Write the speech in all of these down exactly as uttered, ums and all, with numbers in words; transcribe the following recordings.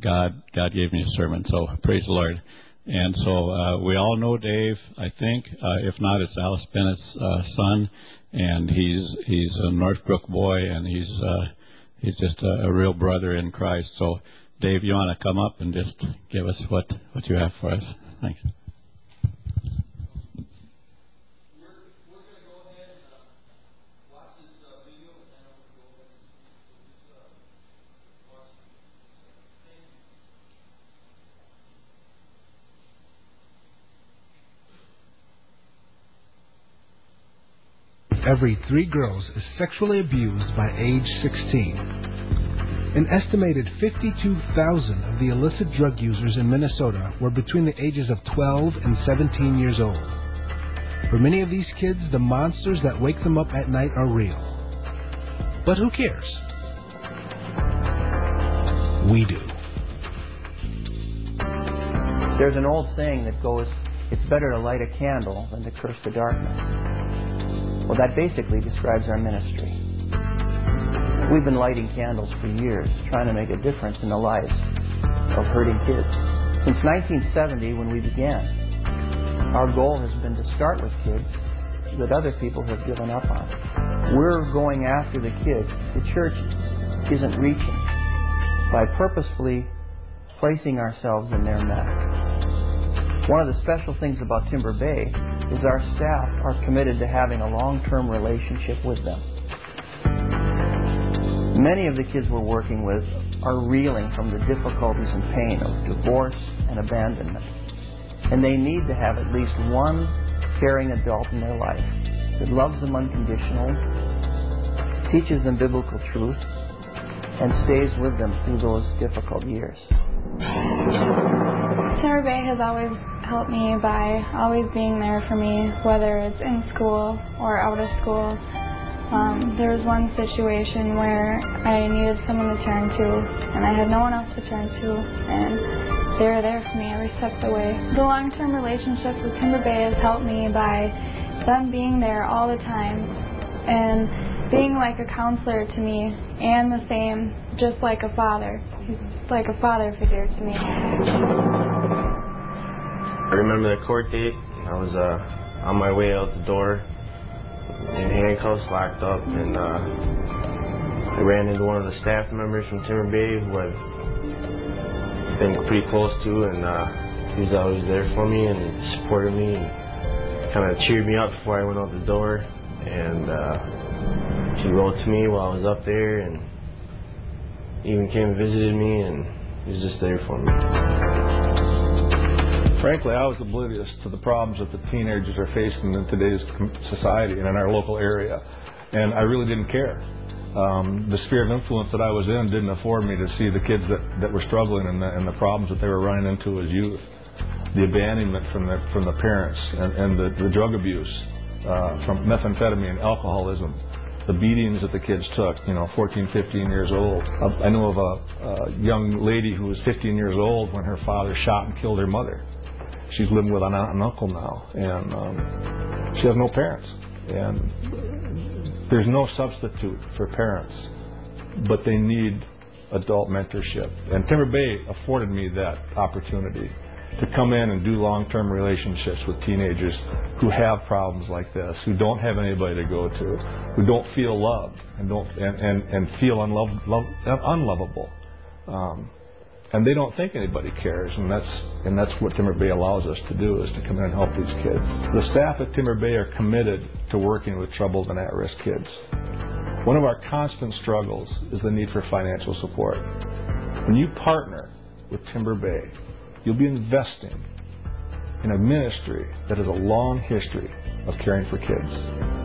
God God gave me a sermon. So praise the Lord. And so uh, we all know Dave, I think. Uh, if not, it's Alice Bennett's uh, son, and he's he's a Northbrook boy, and he's uh, he's just a, a real brother in Christ. So, Dave, you want to come up and just give us what, what you have for us? Thanks. Every three girls is sexually abused by age sixteen. An estimated fifty-two thousand of the illicit drug users in Minnesota were between the ages of twelve and seventeen years old. For many of these kids, the monsters that wake them up at night are real. But who cares? We do. There's an old saying that goes, it's better to light a candle than to curse the darkness. Well, that basically describes our ministry. We've been lighting candles for years, trying to make a difference in the lives of hurting kids. Since nineteen seventy, when we began, our goal has been to start with kids that other people have given up on. We're going after the kids the church isn't reaching by purposefully placing ourselves in their mess. One of the special things about Timber Bay is our staff are committed to having a long-term relationship with them. Many of the kids we're working with are reeling from the difficulties and pain of divorce and abandonment. And they need to have at least one caring adult in their life that loves them unconditionally, teaches them biblical truth, and stays with them through those difficult years. Timber Bay has always helped me by always being there for me, whether it's in school or out of school. Um, there was one situation where I needed someone to turn to, and I had no one else to turn to, and they were there for me every step of the way. The long-term relationships with Timber Bay has helped me by them being there all the time and being like a counselor to me, and the same, just like a father. He's like a father figure to me. I remember the court date. I was uh, on my way out the door in handcuffs, locked up, and uh, I ran into one of the staff members from Timber Bay who I've been pretty close to, and uh, he was always there for me and supported me and kind of cheered me up before I went out the door. And uh, she wrote to me while I was up there and even came and visited me, and he was just there for me. Frankly, I was oblivious to the problems that the teenagers are facing in today's society and in our local area, and I really didn't care. Um, the sphere of influence that I was in didn't afford me to see the kids that, that were struggling and the, and the problems that they were running into as youth, the abandonment from the, from the parents, and, and the, the drug abuse uh, from methamphetamine, alcoholism, the beatings that the kids took, you know, fourteen, fifteen years old. I know of a, a young lady who was fifteen years old when her father shot and killed her mother. She's living with an aunt and uncle now, and um, she has no parents. And there's no substitute for parents, but they need adult mentorship. And Timber Bay afforded me that opportunity to come in and do long-term relationships with teenagers who have problems like this, who don't have anybody to go to, who don't feel loved and don't and, and, and feel unloved, love, unlovable. Um, And they don't think anybody cares, and that's and that's what Timber Bay allows us to do, is to come in and help these kids. The staff at Timber Bay are committed to working with troubled and at-risk kids. One of our constant struggles is the need for financial support. When you partner with Timber Bay, you'll be investing in a ministry that has a long history of caring for kids.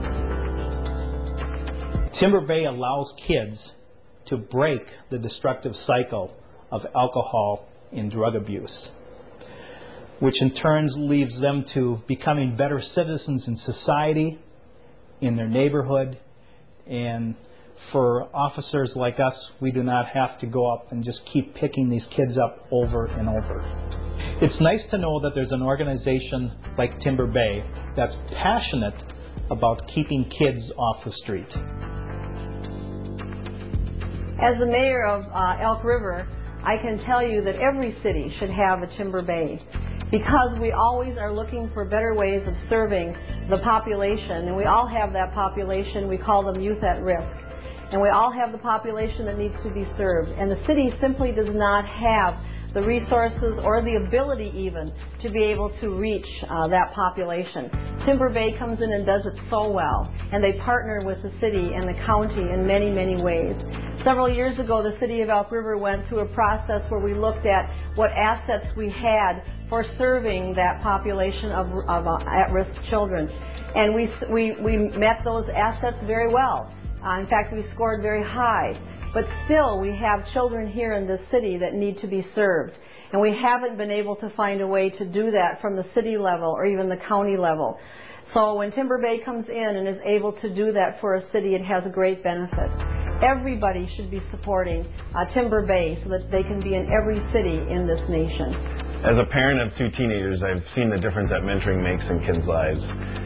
Timber Bay allows kids to break the destructive cycle of alcohol and drug abuse, which in turn leads them to becoming better citizens in society, in their neighborhood. And for officers like us, we do not have to go up and just keep picking these kids up over and over. It's nice to know that there's an organization like Timber Bay that's passionate about keeping kids off the street. As the mayor of uh, Elk River, I can tell you that every city should have a Timber Bay, because we always are looking for better ways of serving the population, and we all have that population. We call them youth at risk. And we all have the population that needs to be served. And the city simply does not have the resources or the ability even to be able to reach uh, that population. Timber Bay comes in and does it so well, and they partner with the city and the county in many, many ways. Several years ago, the city of Elk River went through a process where we looked at what assets we had for serving that population of, of uh, at-risk children. And we, we, we met those assets very well. Uh, in fact, we scored very high. But still, we have children here in this city that need to be served. And we haven't been able to find a way to do that from the city level or even the county level. So when Timber Bay comes in and is able to do that for a city, it has a great benefit. Everybody should be supporting uh, Timber Bay so that they can be in every city in this nation. As a parent of two teenagers, I've seen the difference that mentoring makes in kids' lives.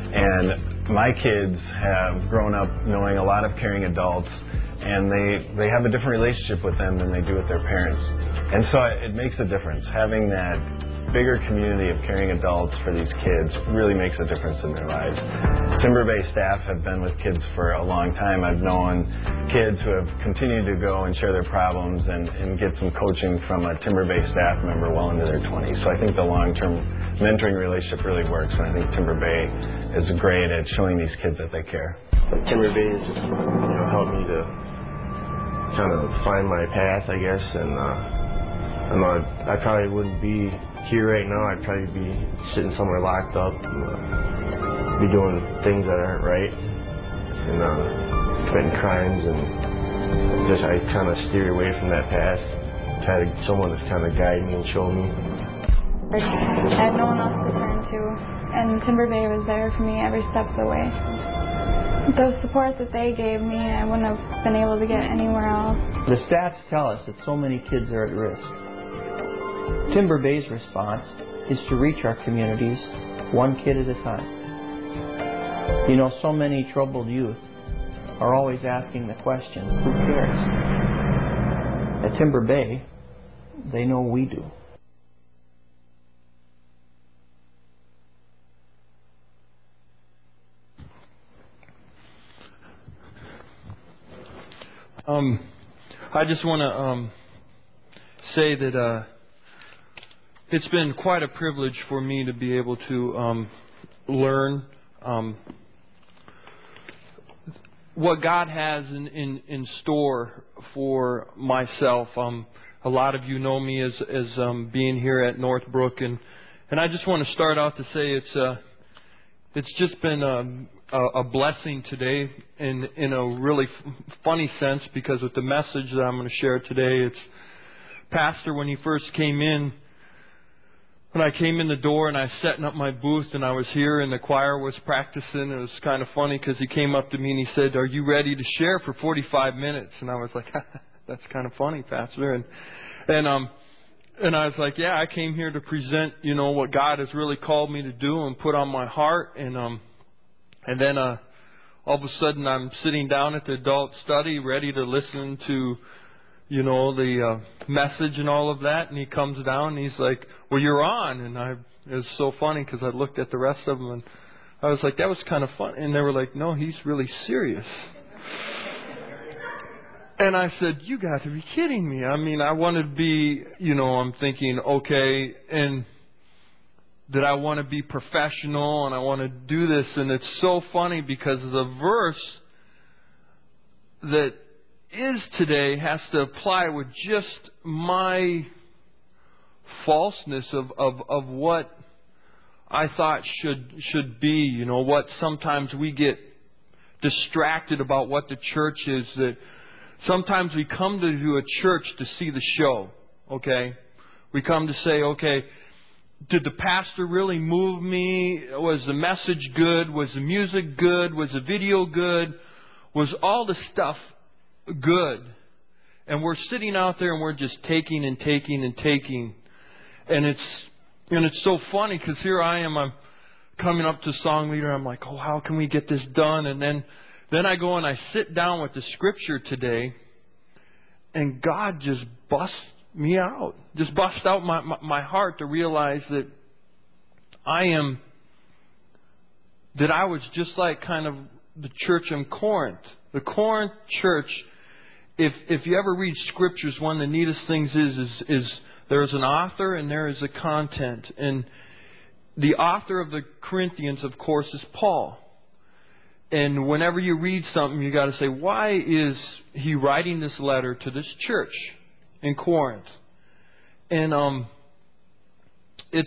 And my kids have grown up knowing a lot of caring adults, and they, they have a different relationship with them than they do with their parents. And so it makes a difference. Having that bigger community of caring adults for these kids really makes a difference in their lives. Timber Bay staff have been with kids for a long time. I've known kids who have continued to go and share their problems and, and get some coaching from a Timber Bay staff member well into their twenties. So I think the long-term mentoring relationship really works, and I think Timber Bay is great at showing these kids that they care. Timber Bay has just, you know, helped me to kind of find my path, I guess, and uh, I know I, I probably wouldn't be here right now. I'd probably be sitting somewhere locked up, and, uh, be doing things that aren't right, and uh, committing crimes, and just I kind of steered away from that path. Had someone to kind of guide me and show me. I had no one else to turn to, and Timber Bay was there for me every step of the way. The support that they gave me, I wouldn't have been able to get anywhere else. The stats tell us that so many kids are at risk. Timber Bay's response is to reach our communities one kid at a time. You know, so many troubled youth are always asking the question, who cares? At Timber Bay, they know we do. Um, I just want to um, say that uh, it's been quite a privilege for me to be able to um, learn um, what God has in, in, in store for myself. Um, a lot of you know me as as um, being here at Northbrook, and and I just want to start out to say it's uh, it's just been um, a, a blessing today in in a really f- funny sense, because with the message that I'm going to share today, it's Pastor, when he first came in. When I came in the door and I was setting up my booth and I was here and the choir was practicing, it was kind of funny because he came up to me and he said, "Are you ready to share for forty-five minutes?" And I was like, "That's kind of funny, Pastor." And and um and I was like, "Yeah, I came here to present, you know, what God has really called me to do and put on my heart." And um and then uh all of a sudden I'm sitting down at the adult study, ready to listen to, you know, the uh, message and all of that. And he comes down and he's like, "Well, you're on." And I, it was so funny because I looked at the rest of them and I was like, that was kind of fun. And they were like, "No, he's really serious." And I said, "You got to be kidding me." I mean, I want to be, you know, I'm thinking, okay, and that I want to be professional and I want to do this. And it's so funny because the verse that is today has to apply with just my falseness of, of, of what I thought should should be, you know, what sometimes we get distracted about what the church is, that sometimes we come to do a church to see the show, okay? We come to say, okay, did the pastor really move me? Was the message good? Was the music good? Was the video good? Was all the stuff good? And we're sitting out there and we're just taking and taking and taking. And it's and it's so funny because here I am, I'm coming up to song leader. I'm like, oh, how can we get this done? And then, then I go and I sit down with the scripture today, and God just busts me out. Just bust out my, my, my heart to realize that I am, that I was just like kind of the church in Corinth. The Corinth church, if if you ever read scriptures, one of the neatest things is, is, is there's an author and there is a content. And the author of the Corinthians, of course, is Paul. And whenever you read something, you got to say, why is he writing this letter to this church in Corinth? And um, it's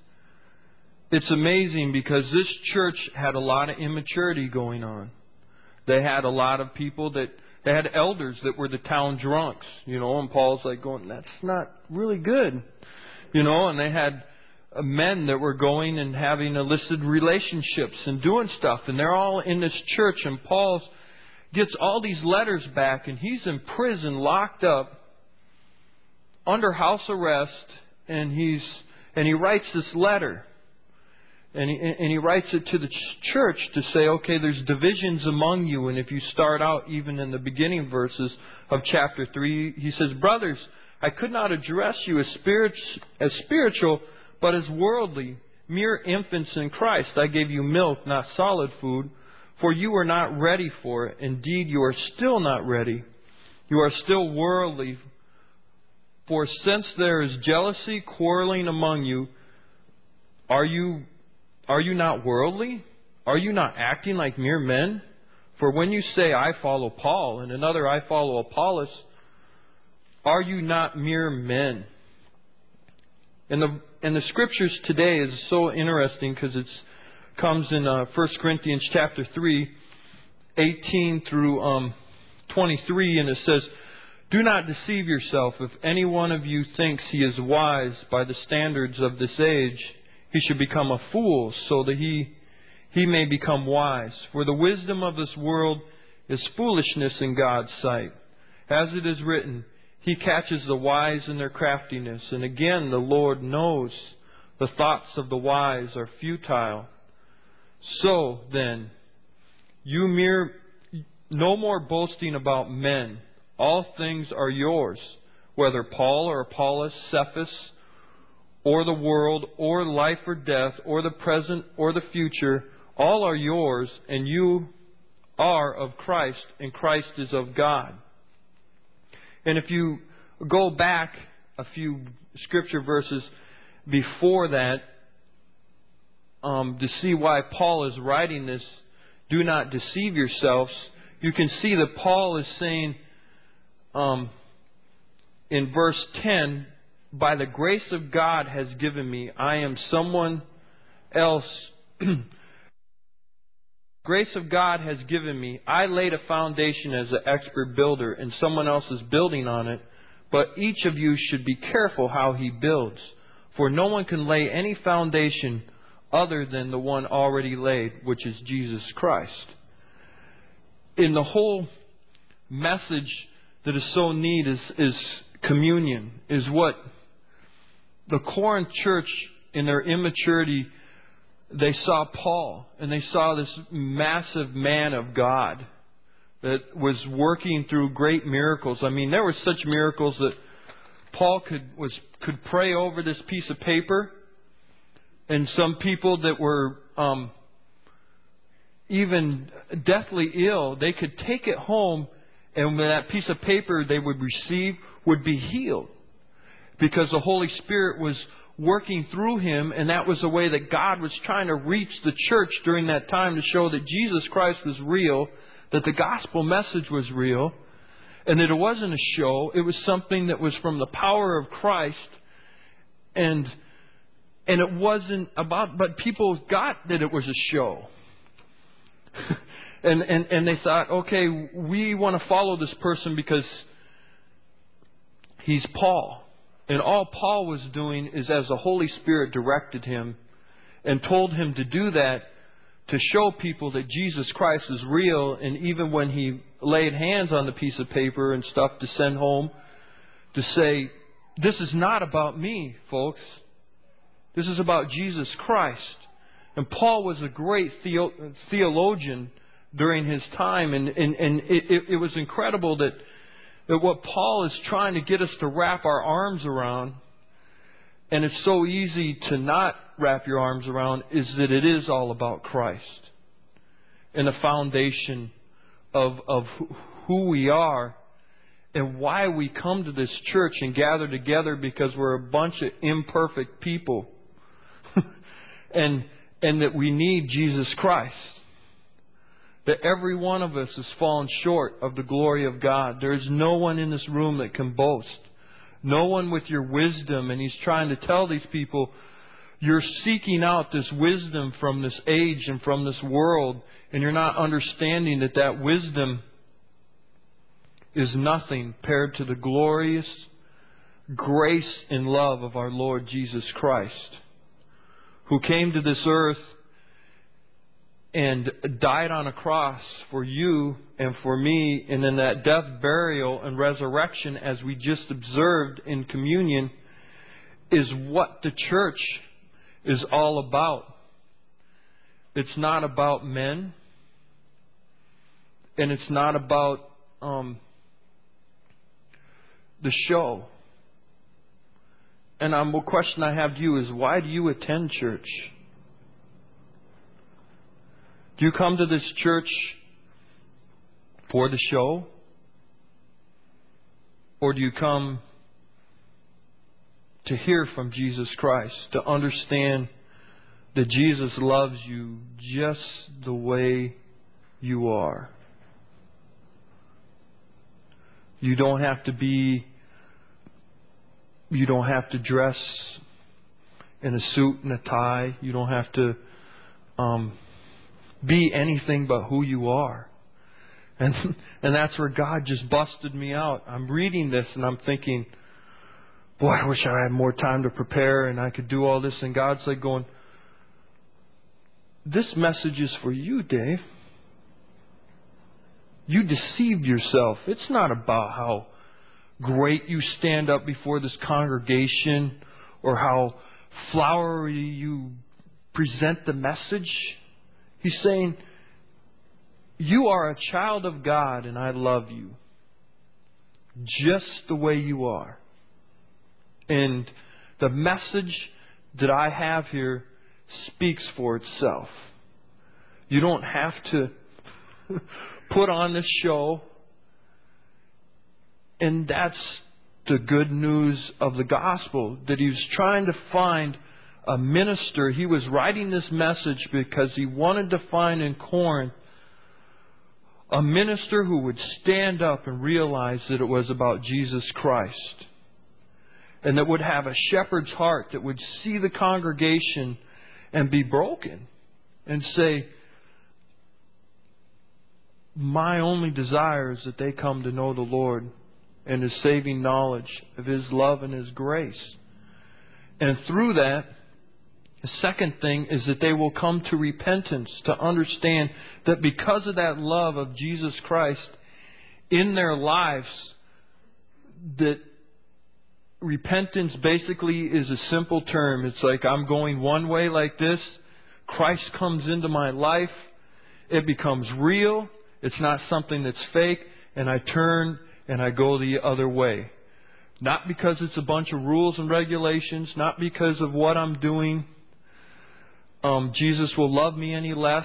it's amazing because this church had a lot of immaturity going on. They had a lot of people that they had elders that were the town drunks, you know. And Paul's like going, that's not really good, you know. And they had men that were going and having illicit relationships and doing stuff, and they're all in this church. And Paul gets all these letters back, and he's in prison, locked up, under house arrest, and he's and he writes this letter, and he and he writes it to the church to say, okay, there's divisions among you. And if you start out even in the beginning verses of chapter three, he says, brothers, I could not address you as spirit as spiritual, but as worldly, mere infants in Christ. I gave you milk, not solid food, for you were not ready for it. Indeed, you are still not ready. You are still worldly. For since there is jealousy, quarreling among you, are you are you not worldly? Are you not acting like mere men? For when you say, I follow Paul, and another, I follow Apollos, are you not mere men? And the and the scriptures today is so interesting because it comes in uh, First Corinthians chapter three, eighteen through um, twenty-three, and it says, do not deceive yourself. If any one of you thinks he is wise by the standards of this age, he should become a fool so that he he may become wise. For the wisdom of this world is foolishness in God's sight. As it is written, He catches the wise in their craftiness. And again, the Lord knows the thoughts of the wise are futile. So then, you mere no more boasting about men. All things are yours, whether Paul or Apollos, Cephas, or the world, or life or death, or the present or the future. All are yours, and you are of Christ, and Christ is of God. And if you go back a few scripture verses before that, um, to see why Paul is writing this, do not deceive yourselves, you can see that Paul is saying um, in verse ten, by the grace of God has given me, I am someone else. Grace of God has given me. I laid a foundation as an expert builder, and someone else is building on it. But each of you should be careful how he builds. For no one can lay any foundation other than the one already laid, which is Jesus Christ. In the whole message that is so neat is, is communion, is what the Corinth church in their immaturity, they saw Paul, and they saw this massive man of God that was working through great miracles. I mean, there were such miracles that Paul could was could pray over this piece of paper, and some people that were um, even deathly ill, they could take it home, and with that piece of paper they would receive would be healed, because the Holy Spirit was working through him, and that was the way that God was trying to reach the church during that time to show that Jesus Christ was real, that the gospel message was real, and that it wasn't a show. It was something that was from the power of Christ, and and it wasn't about, but people got that it was a show. and, and, and they thought, okay, we want to follow this person because he's Paul. And all Paul was doing is, as the Holy Spirit directed him and told him to do that, to show people that Jesus Christ is real. And even when he laid hands on the piece of paper and stuff to send home, to say, this is not about me, folks. This is about Jesus Christ. And Paul was a great theo- theologian during his time. And, and, and it, it, it was incredible that that what Paul is trying to get us to wrap our arms around, and it's so easy to not wrap your arms around, is that it is all about Christ and the foundation of, of who we are and why we come to this church and gather together, because we're a bunch of imperfect people and and that we need Jesus Christ. That every one of us has fallen short of the glory of God. There is no one in this room that can boast. No one with your wisdom. And he's trying to tell these people, you're seeking out this wisdom from this age and from this world, and you're not understanding that that wisdom is nothing compared to the glorious grace and love of our Lord Jesus Christ, who came to this earth and died on a cross for you and for me, and in that death, burial, and resurrection, as we just observed in communion, is what the church is all about. It's not about men, and it's not about um, the show. And um, the question I have to you is, why do you attend church? Do you come to this church for the show? Or do you come to hear from Jesus Christ, to understand that Jesus loves you just the way you are? You don't have to be, you don't have to dress in a suit and a tie. You don't have to um, be anything but who you are. And and that's where God just busted me out. I'm reading this and I'm thinking, boy, I wish I had more time to prepare and I could do all this. And God's like going, this message is for you, Dave. You deceived yourself. It's not about how great you stand up before this congregation or how flowery you present the message. He's saying, you are a child of God and I love you just the way you are. And the message that I have here speaks for itself. You don't have to put on this show. And that's the good news of the gospel, that he was trying to find a minister. He was writing this message because he wanted to find in Corinth a minister who would stand up and realize that it was about Jesus Christ. And that would have a shepherd's heart, that would see the congregation and be broken and say, my only desire is that they come to know the Lord and His saving knowledge of His love and His grace. And through that, the second thing is that they will come to repentance, to understand that because of that love of Jesus Christ in their lives, that repentance basically is a simple term. It's like, I'm going one way like this. Christ comes into my life. It becomes real. It's not something that's fake. And I turn and I go the other way. Not because it's a bunch of rules and regulations. Not because of what I'm doing. Um, Jesus will love me any less.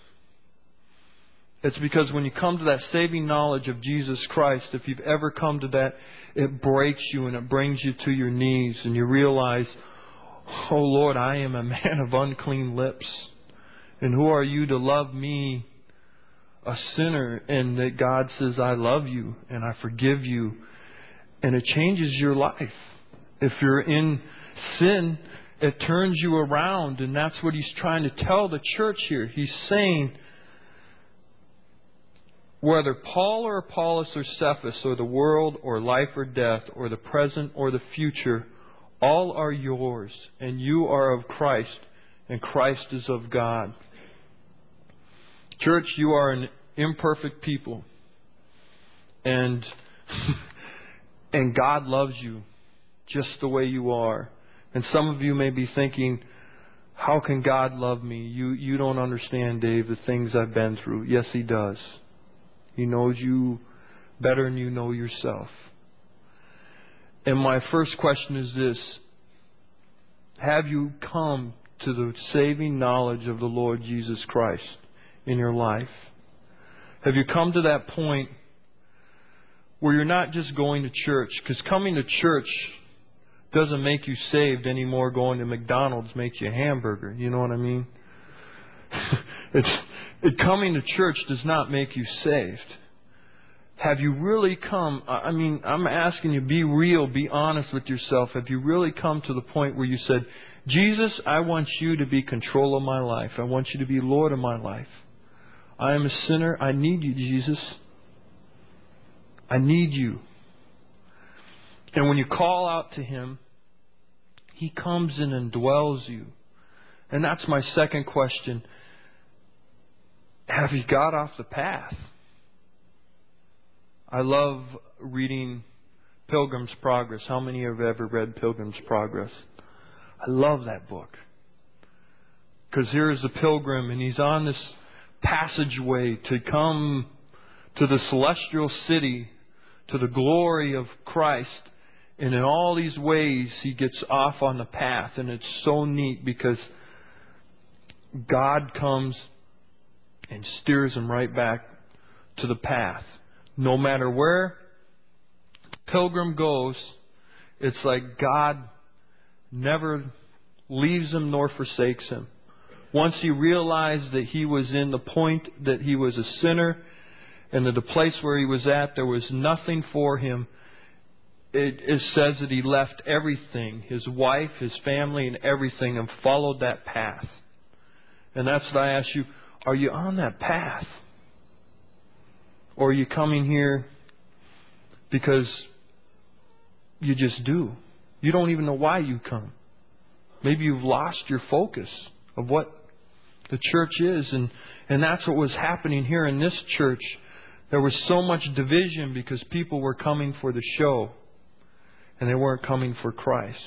It's because when you come to that saving knowledge of Jesus Christ, if you've ever come to that, it breaks you and it brings you to your knees. And you realize, oh Lord, I am a man of unclean lips. And who are you to love me, a sinner? And that God says, I love you and I forgive you. And it changes your life. If you're in sin, it turns you around. And that's what he's trying to tell the church here. He's saying, whether Paul or Apollos or Cephas or the world or life or death or the present or the future, all are yours, and you are of Christ, and Christ is of God. Church, you are an imperfect people, and and God loves you just the way you are. And some of you may be thinking, how can God love me? You you don't understand, Dave, the things I've been through. Yes, He does. He knows you better than you know yourself. And my first question is this: have you come to the saving knowledge of the Lord Jesus Christ in your life? Have you come to that point where you're not just going to church? Because coming to church doesn't make you saved anymore. Going to McDonald's makes you a hamburger. You know what I mean? it's it, coming to church does not make you saved. Have you really come? I mean, I'm asking you, be real, be honest with yourself. Have you really come to the point where you said, Jesus, I want you to be control of my life. I want you to be Lord of my life. I am a sinner. I need you, Jesus. I need you. And when you call out to Him, He comes in and dwells you. And that's my second question. Have you got off the path? I love reading Pilgrim's Progress. How many have ever read Pilgrim's Progress? I love that book. Because here's a pilgrim and he's on this passageway to come to the celestial city, to the glory of Christ. And in all these ways, he gets off on the path. And it's so neat because God comes and steers him right back to the path. No matter where the pilgrim goes, it's like God never leaves him nor forsakes him. Once he realized that he was in the point that he was a sinner and that the place where he was at, there was nothing for him, it, it says that he left everything, his wife, his family, and everything, and followed that path. And that's what I ask you, are you on that path? Or are you coming here because you just do? You don't even know why you come. Maybe you've lost your focus of what the church is. And, and that's what was happening here in this church. There was so much division because people were coming for the show. And they weren't coming for Christ.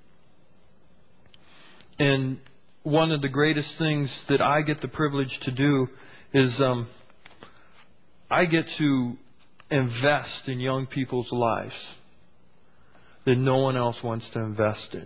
And one of the greatest things that I get the privilege to do is um, I get to invest in young people's lives that no one else wants to invest in.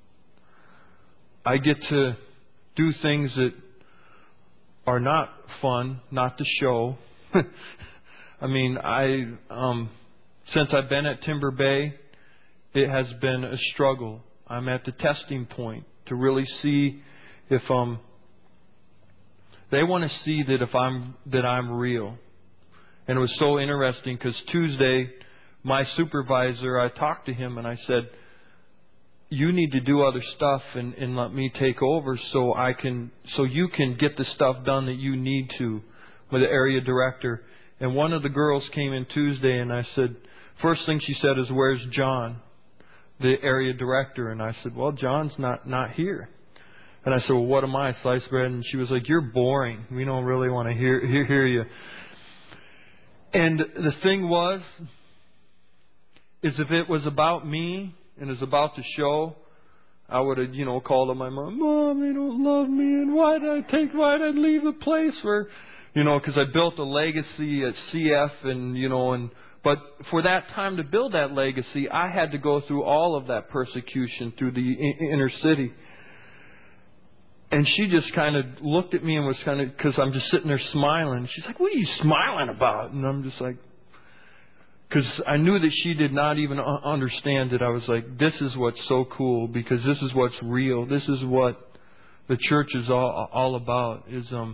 I get to do things that are not fun, not to show. I mean, I um, since I've been at Timber Bay, it has been a struggle. I'm at the testing point to really see if um they want to see that if I'm that I'm real. And it was so interesting because Tuesday, my supervisor, I talked to him and I said, you need to do other stuff and, and let me take over so I can so you can get the stuff done that you need to with the area director. And one of the girls came in Tuesday and I said, first thing she said is, where's John, the area director? And I said, well, John's not, not here. And I said, well, what am I, sliced bread? And she was like, you're boring. We don't really want to hear, hear, hear you. And the thing was, is if it was about me and it was about the show, I would have, you know, called on my mom, Mom, they don't love me, and why did I take, why did I leave the place where, you know, because I built a legacy at C F and, you know, and, but for that time to build that legacy, I had to go through all of that persecution through the inner city. And she just kind of looked at me and was kind of, because I'm just sitting there smiling. She's like, what are you smiling about? And I'm just like, because I knew that she did not even understand that I was like, this is what's so cool, because this is what's real. This is what the church is all, all about. Is um,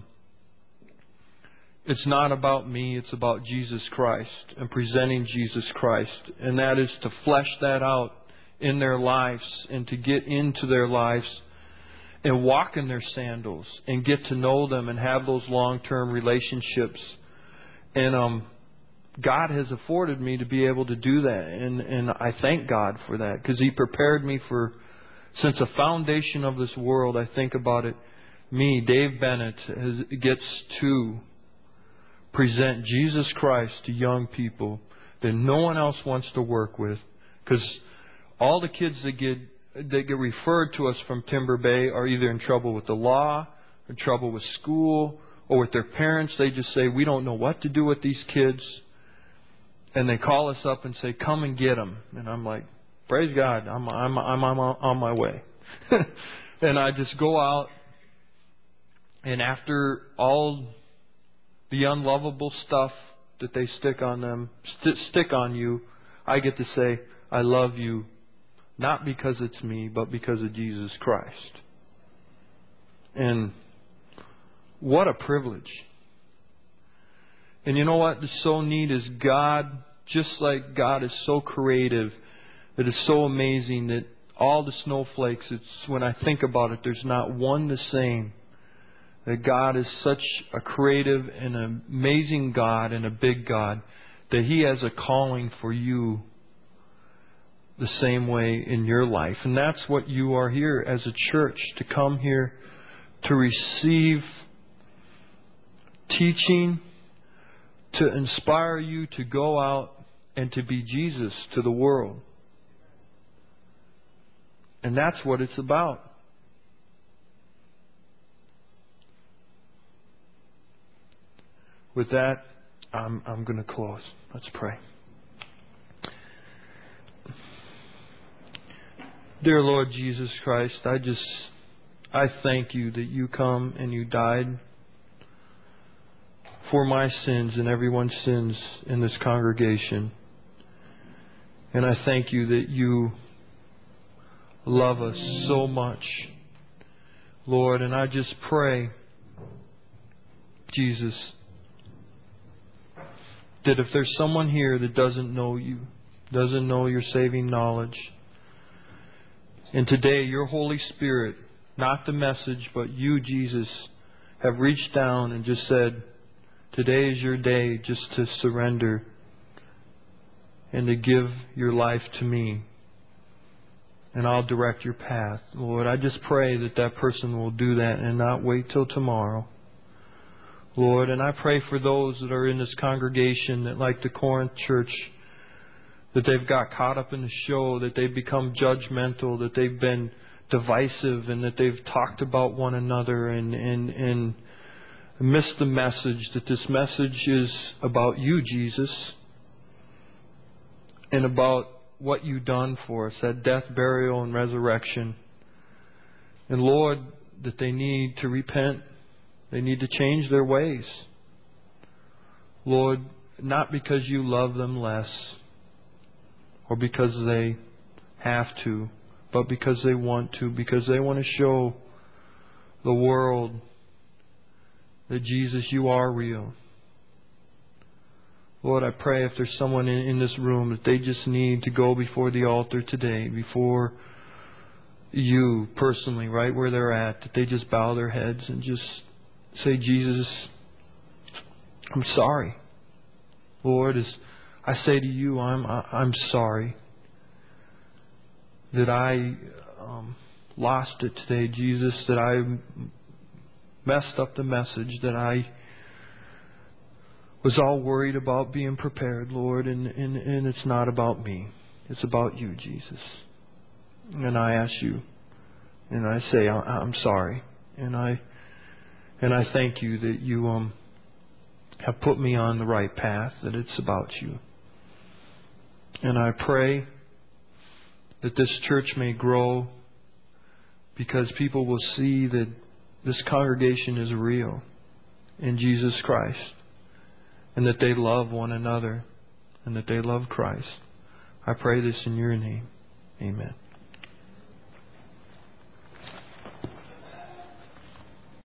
it's not about me. It's about Jesus Christ and presenting Jesus Christ. And that is to flesh that out in their lives and to get into their lives and walk in their sandals and get to know them and have those long-term relationships. And um, God has afforded me to be able to do that. And, and I thank God for that, because He prepared me for, since the foundation of this world, I think about it, me, Dave Bennett, has, gets to present Jesus Christ to young people that no one else wants to work with. Because all the kids that get that get referred to us from Timber Bay are either in trouble with the law, in trouble with school, or with their parents. They just say, we don't know what to do with these kids. and they call us up and say, "Come and get them." And I'm like, "Praise God, I'm I'm I'm, I'm on my way." And I just go out, and after all the unlovable stuff that they stick on them, st- stick on you, I get to say, "I love you, not because it's me, but because of Jesus Christ." And what a privilege. And you know what is so neat is God, just like God is so creative, it is so amazing that all the snowflakes, it's when I think about it, there's not one the same. That God is such a creative and an amazing God and a big God that He has a calling for you the same way in your life. And that's what you are here as a church, to come here to receive teaching, to inspire you to go out and to be Jesus to the world. And that's what it's about. With that, I'm, I'm going to close. Let's pray. Dear Lord Jesus Christ, I just, I thank you that you come and you died for my sins and everyone's sins in this congregation. And I thank you that you love us so much, Lord. And I just pray, Jesus, that if there's someone here that doesn't know you, doesn't know your saving knowledge, and today your Holy Spirit, not the message, but you, Jesus, have reached down and just said, today is your day just to surrender and to give your life to me, and I'll direct your path. Lord, I just pray that that person will do that and not wait till tomorrow. Lord, and I pray for those that are in this congregation that, like the Corinth church, that they've got caught up in the show, that they've become judgmental, that they've been divisive, and that they've talked about one another and, and, and missed the message, that this message is about you, Jesus, and about what you've done for us, that death, burial, and resurrection. And Lord, that they need to repent. They need to change their ways. Lord, not because you love them less or because they have to, but because they want to, because they want to show the world that Jesus, you are real. Lord, I pray if there's someone in, in this room that they just need to go before the altar today, before you personally, right where they're at, that they just bow their heads and just say, Jesus, I'm sorry. Lord, as I say to you, I'm I'm sorry that I um, lost it today, Jesus, that I messed up the message, that I was all worried about being prepared, Lord, and, and, and it's not about me. It's about you, Jesus. And I ask you, and I say, I'm sorry. And I and I thank you that you um have put me on the right path, that it's about you. And I pray that this church may grow because people will see that this congregation is real in Jesus Christ, and that they love one another, and that they love Christ. I pray this in your name. Amen.